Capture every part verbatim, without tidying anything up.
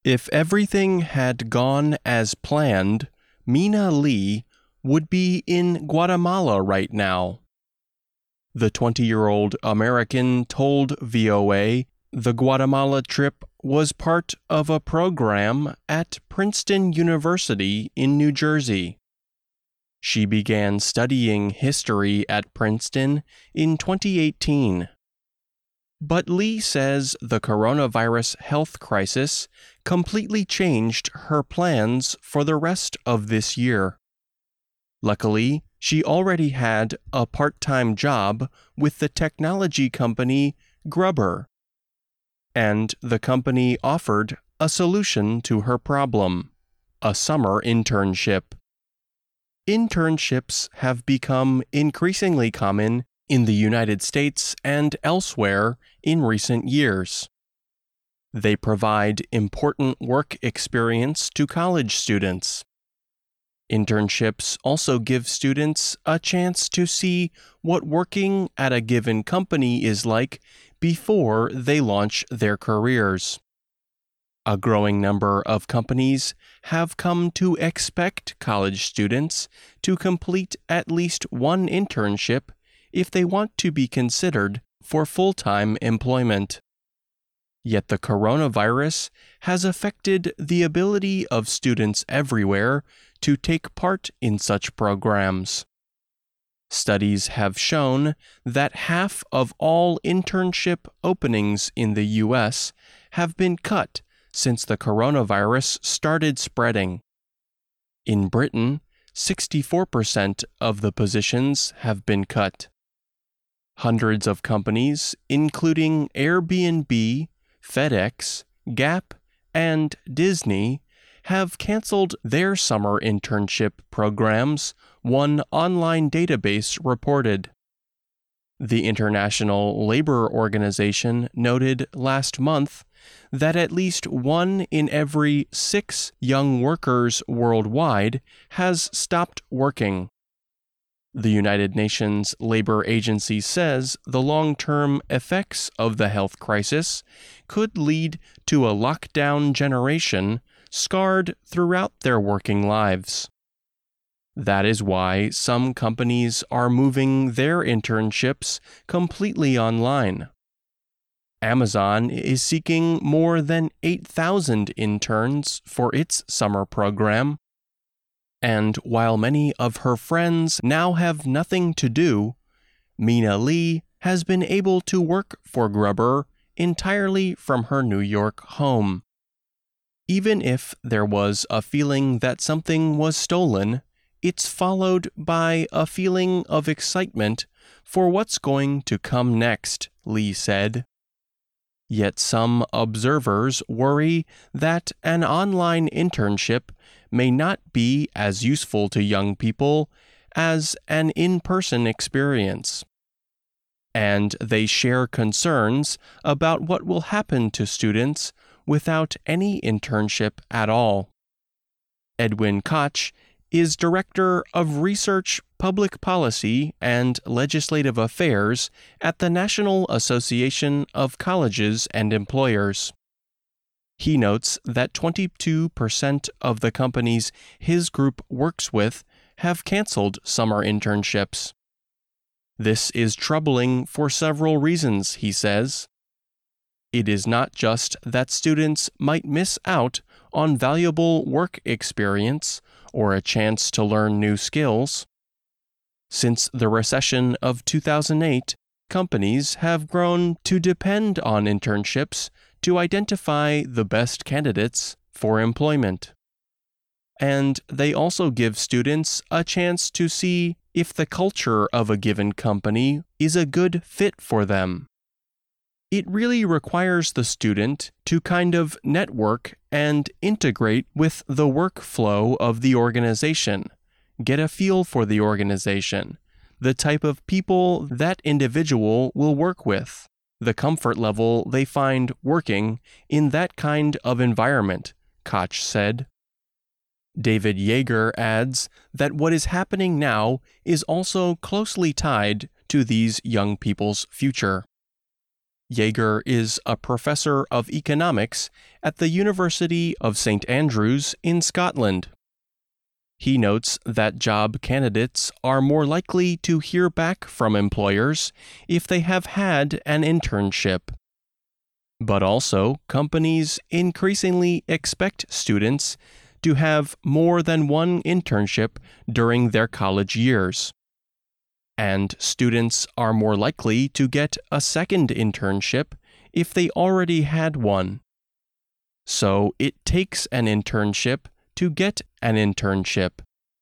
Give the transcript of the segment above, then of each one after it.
If everything had gone as planned, Mina Lee would be in Guatemala right now. The twenty-year-old American told V O A the Guatemala trip was part of a program at Princeton University in New Jersey. She began studying history at Princeton in twenty eighteen. But Lee says the coronavirus health crisis completely changed her plans for the rest of this year. Luckily, she already had a part-time job with the technology company Grubber, and the company offered a solution to her problem: a summer internship. Internships have become increasingly common in the United States and elsewhere in recent years. They provide important work experience to college students. Internships also give students a chance to see what working at a given company is like before they launch their careers. A growing number of companies have come to expect college students to complete at least one internship if they want to be considered for full-time employment. Yet the coronavirus has affected the ability of students everywhere to take part in such programs. Studies have shown that half of all internship openings in the U S have been cut since the coronavirus started spreading. In Britain, sixty-four percent of the positions have been cut. Hundreds of companies, including Airbnb, FedEx, Gap, and Disney, have canceled their summer internship programs, one online database reported. The International Labor Organization noted last month that at least one in every six young workers worldwide has stopped working. The United Nations Labor Agency says the long-term effects of the health crisis could lead to a lockdown generation scarred throughout their working lives. That is why some companies are moving their internships completely online. Amazon is seeking more than eight thousand interns for its summer program. And while many of her friends now have nothing to do, Mina Lee has been able to work for Grubber entirely from her New York home. Even if there was a feeling that something was stolen, it's followed by a feeling of excitement for what's going to come next, Lee said. Yet some observers worry that an online internship may not be as useful to young people as an in-person experience. And they share concerns about what will happen to students without any internship at all. Edwin Koch is Director of Research, Public Policy, and Legislative Affairs at the National Association of Colleges and Employers. He notes that twenty-two percent of the companies his group works with have canceled summer internships. This is troubling for several reasons, he says. It is not just that students might miss out on valuable work experience or a chance to learn new skills. Since the recession of two thousand eight, companies have grown to depend on internships to identify the best candidates for employment. And they also give students a chance to see if the culture of a given company is a good fit for them. It really requires the student to kind of network and integrate with the workflow of the organization, get a feel for the organization, the type of people that individual will work with, the comfort level they find working in that kind of environment, Koch said. David Yeager adds that what is happening now is also closely tied to these young people's future. Yeager is a professor of economics at the University of Saint Andrews in Scotland. He notes that job candidates are more likely to hear back from employers if they have had an internship. But also, companies increasingly expect students to have more than one internship during their college years. And students are more likely to get a second internship if they already had one. So it takes an internship to get an internship.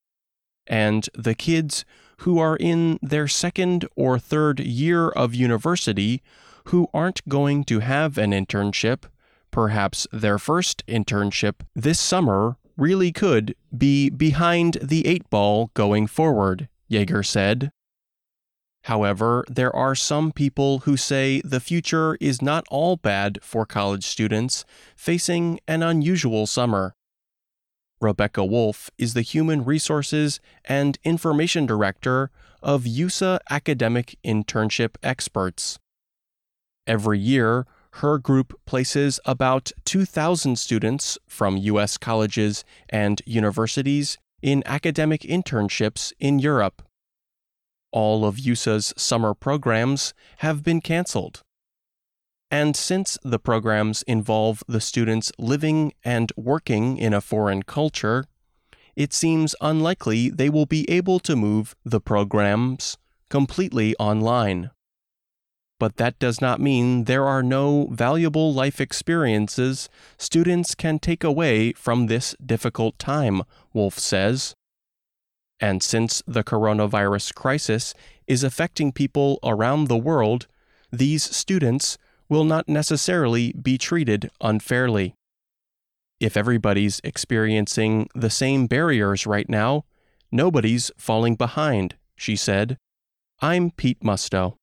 And the kids who are in their second or third year of university who aren't going to have an internship, perhaps their first internship this summer, really could be behind the eight ball going forward, Yeager said. However, there are some people who say the future is not all bad for college students facing an unusual summer. Rebecca Wolf is the Human Resources and Information Director of U S A Academic Internship Experts. Every year, her group places about two thousand students from U S colleges and universities in academic internships in Europe. All of U S A's summer programs have been canceled. And since the programs involve the students living and working in a foreign culture, it seems unlikely they will be able to move the programs completely online. But that does not mean there are no valuable life experiences students can take away from this difficult time, Wolf says. And since the coronavirus crisis is affecting people around the world, these students will not necessarily be treated unfairly. If everybody's experiencing the same barriers right now, nobody's falling behind, she said. I'm Pete Musto.